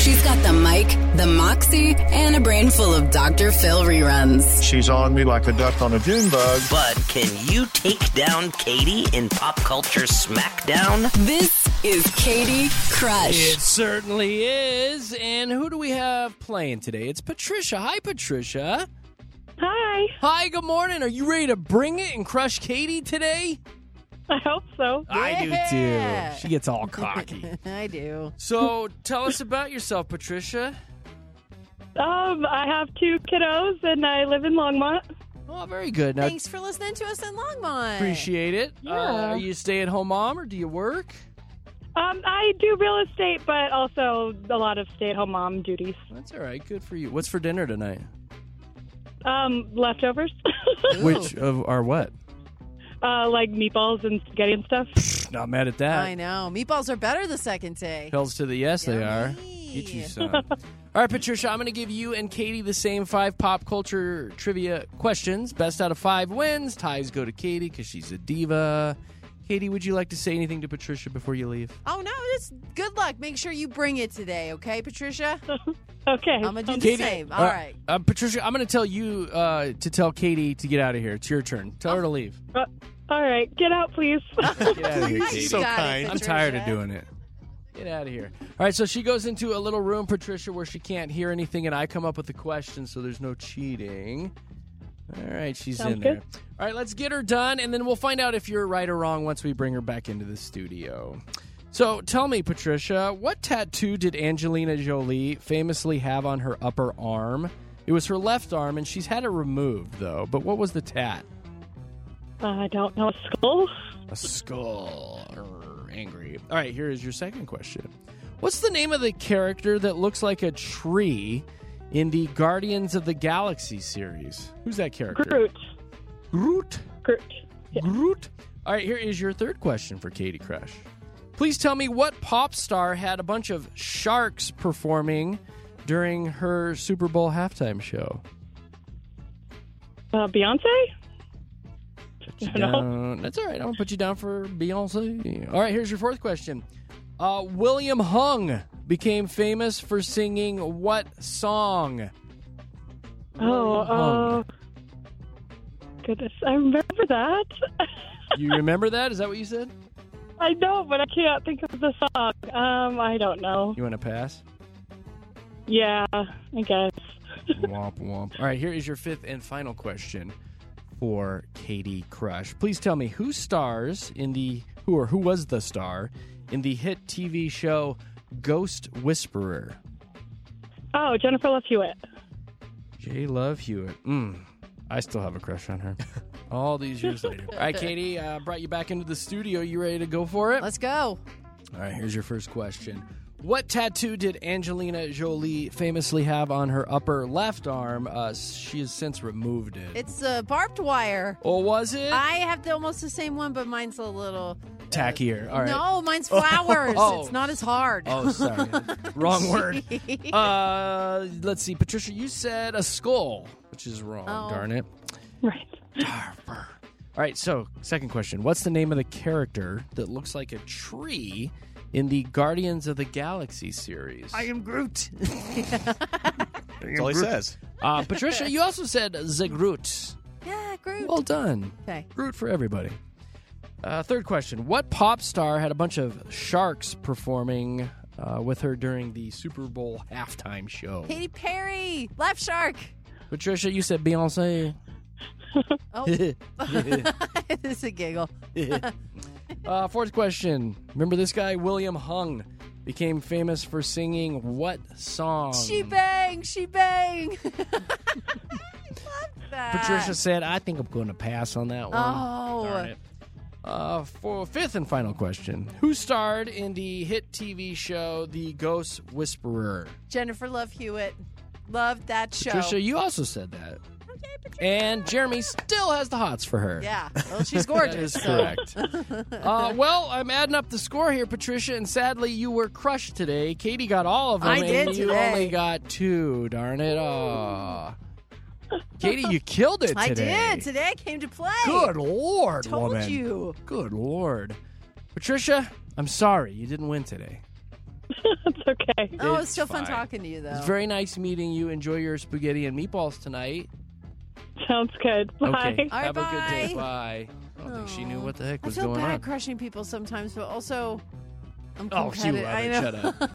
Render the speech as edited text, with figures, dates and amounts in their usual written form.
She's got the mic, the moxie, and a brain full of Dr. Phil reruns. She's on me like a duck on a June bug. But can you take down Katie in Pop Culture Smackdown? This is Katie Crush. It certainly is. And who do we have playing today? It's Patricia. Hi, Patricia. Hi. Hi, good morning. Are you ready to bring it and crush Katie today? I hope so. I do too. She gets all cocky. I do. So tell us about yourself, Patricia. I have 2 kiddos, and I live in Longmont. Oh, very good. Now, Thanks for listening to us in Longmont. appreciate it. Yeah. Are you a stay-at-home mom or do you work? I do real estate, but also a lot of stay-at-home mom duties. That's all right. Good for you. What's for dinner tonight? Leftovers. Which of our what? Like meatballs and spaghetti and stuff. Not mad at that. I know. Meatballs are better the second day. Hells to the yes, they are. Yummy. Get you some. All right, Patricia, I'm going to give you and Katie the same 5 pop culture trivia questions. Best out of 5 wins. Ties go to Katie because she's a diva. Katie, would you like to say anything to Patricia before you leave? Oh, no. Just good luck. Make sure you bring it today, okay, Patricia? Okay. I'm going to do the Katie, same. All right. Patricia, I'm going to tell you to tell Katie to get out of here. It's your turn. Tell her to leave. All right. Get out, please. Get out of here, Katie. You got it, I'm Patricia. tired of doing it. Get out of here. All right, so she goes into a little room, Patricia, where she can't hear anything, and I come up with the question, so there's no cheating. All right, she's Sounds in there. good. All right, let's get her done, and then we'll find out if you're right or wrong once we bring her back into the studio. So tell me, Patricia, what tattoo did Angelina Jolie famously have on her upper arm? It was her left arm, and she's had it removed, though. But what was the tat? I don't know. A skull? A skull. Angry. All right, here is your second question. What's the name of the character that looks like a tree in the Guardians of the Galaxy series? Who's that character? Groot. Groot? Groot. Yeah. Groot? All right, here is your third question for Katie Crush. Please tell me what pop star had a bunch of sharks performing during her Super Bowl halftime show? Beyonce? No. That's all right. I'm going to put you down for Beyonce. All right, here's your fourth question. William Hung became famous for singing what song? Goodness. I remember that. You remember that? Is that what you said? I know, but I can't think of the song. I don't know. You want to pass? Yeah, I guess. Womp womp. All right, here is your fifth and final question for Katie Crush. Please tell me who was the star in the hit TV show Ghost Whisperer? Oh, Jennifer Love Hewitt. J. Love Hewitt. I still have a crush on her. All these years later. All right, Katie, brought you back into the studio. You ready to go for it? Let's go. All right, here's your first question. What tattoo did Angelina Jolie famously have on her upper left arm? She has since removed it. It's barbed wire. Oh, was it? I have almost the same one, but mine's a little... Tackier. All right. No, mine's flowers. Oh. It's not as hard. Oh, sorry. Wrong word. Let's see. Patricia, you said a skull, which is wrong. Oh. Darn it. Right. All right, so second question. What's the name of the character that looks like a tree in the Guardians of the Galaxy series? I am Groot. That's all he says. Patricia, you also said the Groot. Yeah, Groot. Well done. Okay. Groot for everybody. Third question. What pop star had a bunch of sharks performing with her during the Super Bowl halftime show? Katy Perry. Left shark. Patricia, you said Beyonce. Oh. This is a giggle. Fourth question. Remember this guy, William Hung, became famous for singing what song? She bang. She bang. That. Patricia said, I think I'm going to pass on that one. Oh. Darn it. For fifth and final question. Who starred in the hit TV show The Ghost Whisperer? Jennifer Love Hewitt. Loved that show. Patricia, you also said that. Okay, Patricia. And Jeremy still has the hots for her. Yeah. Well, she's gorgeous. That is correct. Well, I'm adding up the score here, Patricia, and sadly, you were crushed today. Katie got all of them, I did and you today. only got 2. Darn it. Aw. Katie, you killed it today. I did. Today I came to play. Good Lord, Told woman. you. Good Lord. Patricia, I'm sorry. You didn't win today. It's okay. Oh, It's it's still fun fine. talking to you, though. It's very nice meeting you. Enjoy your spaghetti and meatballs tonight. Sounds good. Bye. Okay. All right, Have a good day. bye. Bye. I don't think she knew what the heck I was feel going bad on. crushing people sometimes, but also I'm Oh, she competitive. love I it. know. Shut up.